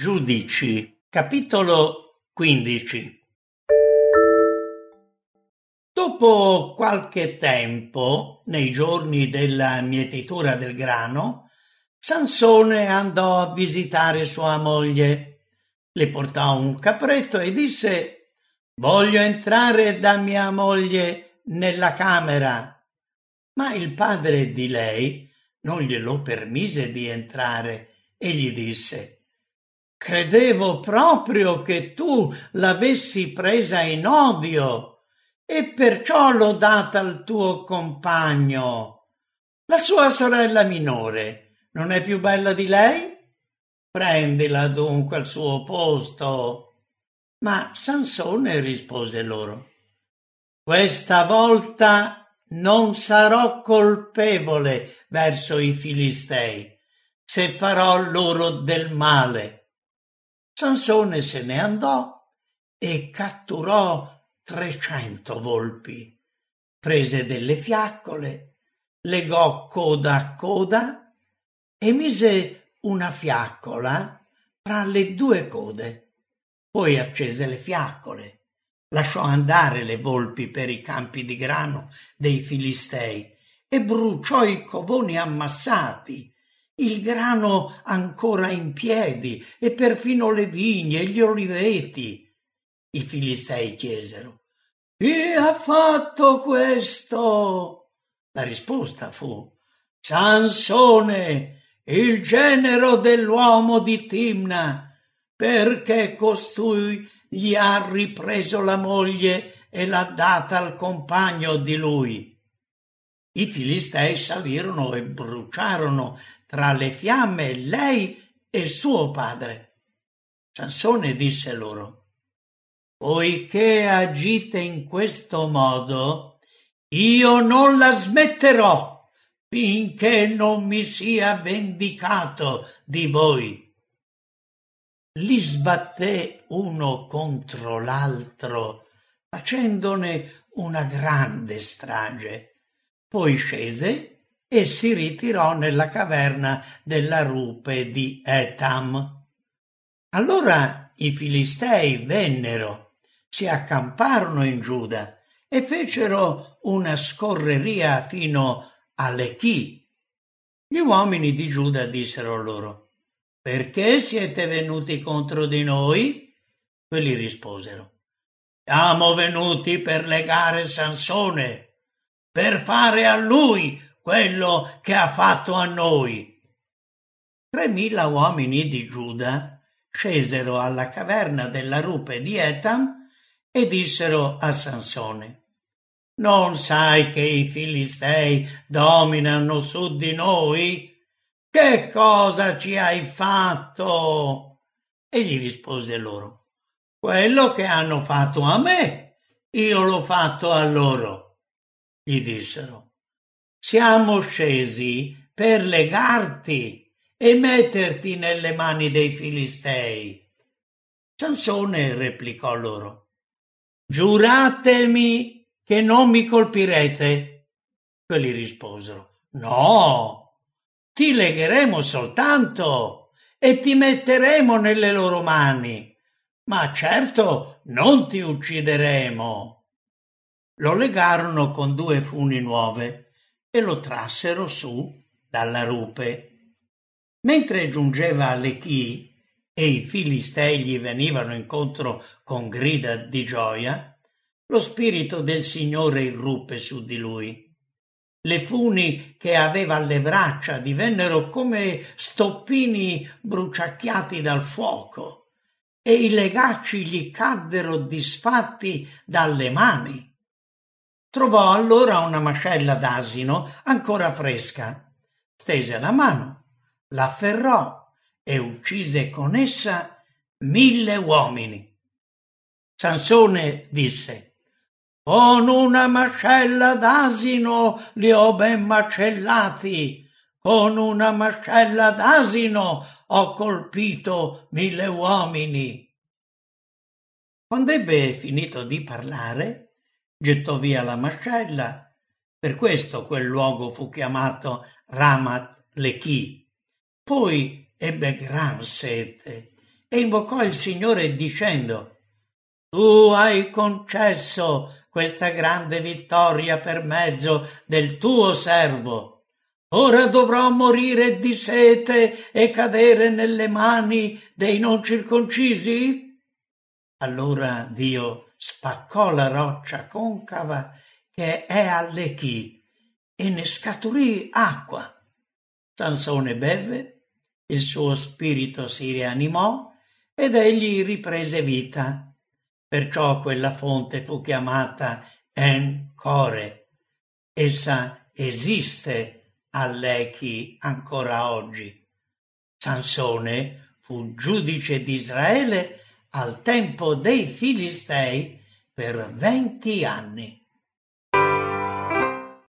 Giudici, capitolo 15. Dopo qualche tempo, nei giorni della mietitura del grano, Sansone andò a visitare sua moglie. Le portò un capretto e disse: «Voglio entrare da mia moglie nella camera». Ma il padre di lei non glielo permise di entrare e gli disse: «Credevo proprio che tu l'avessi presa in odio e perciò l'ho data al tuo compagno. La sua sorella minore non è più bella di lei? Prendila dunque al suo posto». Ma Sansone rispose loro: «Questa volta non sarò colpevole verso i Filistei, se farò loro del male». Sansone se ne andò e catturò 300 volpi, prese delle fiaccole, legò coda a coda e mise una fiaccola tra le due code. Poi accese le fiaccole, lasciò andare le volpi per i campi di grano dei Filistei e bruciò i covoni ammassati, il grano ancora in piedi e perfino le vigne e gli oliveti. I Filistei chiesero: «Chi ha fatto questo?» La risposta fu: «Sansone, il genero dell'uomo di Timna, perché costui gli ha ripreso la moglie e l'ha data al compagno di lui». I Filistei salirono e bruciarono tra le fiamme lei e suo padre. Sansone disse loro: «Poiché agite in questo modo, io non la smetterò finché non mi sia vendicato di voi». Li sbatté uno contro l'altro, facendone una grande strage. Poi scese e si ritirò nella caverna della rupe di Etam. Allora i Filistei vennero, si accamparono in Giuda e fecero una scorreria fino a Lechi. Gli uomini di Giuda dissero loro: «Perché siete venuti contro di noi?» Quelli risposero: «Siamo venuti per legare Sansone, per fare a lui quello che ha fatto a noi». 3.000 uomini di Giuda scesero alla caverna della rupe di Etam e dissero a Sansone: «Non sai che i Filistei dominano su di noi? Che cosa ci hai fatto?» Egli rispose loro: «Quello che hanno fatto a me, io l'ho fatto a loro». Gli dissero: «Siamo scesi per legarti e metterti nelle mani dei Filistei». Sansone replicò loro: «Giuratemi che non mi colpirete». Quelli risposero: «No, ti legheremo soltanto e ti metteremo nelle loro mani, ma certo non ti uccideremo». Lo legarono con 2 funi nuove e lo trassero su dalla rupe. Mentre giungeva a Lechi e i Filistei gli venivano incontro con grida di gioia, lo spirito del Signore irruppe su di lui. Le funi che aveva alle braccia divennero come stoppini bruciacchiati dal fuoco e i legacci gli caddero disfatti dalle mani. Trovò allora una mascella d'asino ancora fresca, stese la mano, l'afferrò e uccise con essa 1.000 uomini. Sansone disse: «Con una mascella d'asino li ho ben macellati, con una mascella d'asino ho colpito 1.000 uomini». Quando ebbe finito di parlare, gettò via la mascella. Per questo quel luogo fu chiamato Ramat Lechi. Poi ebbe gran sete e invocò il Signore dicendo: Tu hai concesso questa grande vittoria per mezzo del tuo servo. Ora dovrò morire di sete e cadere nelle mani dei non circoncisi? Allora Dio spaccò la roccia concava che è a Lechi e ne scaturì acqua. Sansone bevve, il suo spirito si rianimò ed egli riprese vita. Perciò quella fonte fu chiamata En-Core. Essa esiste a Lechi ancora oggi. Sansone fu giudice di Israele al tempo dei Filistei per 20 anni.